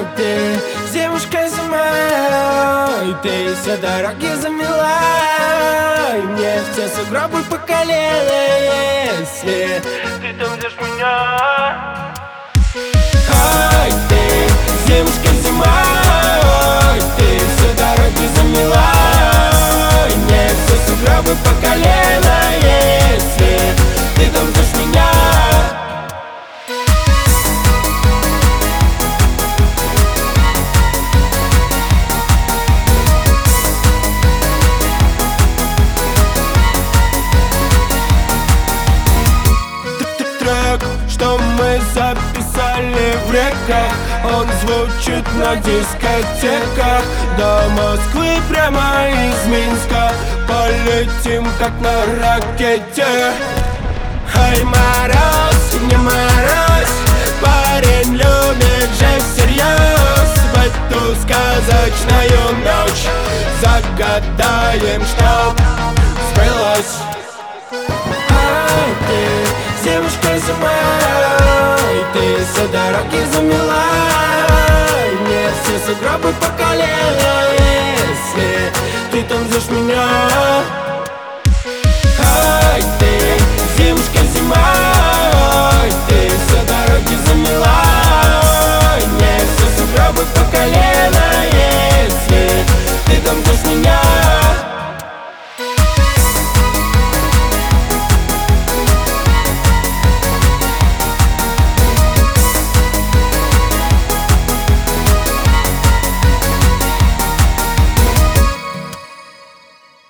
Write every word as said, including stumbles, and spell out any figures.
Ай, ты, девушка зимой, ты все дороги замела, и мне все сугробы по колено, если ты там ждешь меня. Ай, ты, девушка зимой, ты все дороги замела, и мне все сугробы по колено, если ты там ждешь меня. Что мы записали в реках, он звучит на дискотеках. До Москвы прямо из Минска полетим как на ракете. Ай, мороз, не мороз, парень любит же всерьез. В эту сказочную ночь загадаем, чтоб сбылось. Ай, ты, девушка зимой, ты все дороги замела, и мне все сугробы по колено, если ты там ждешь меня.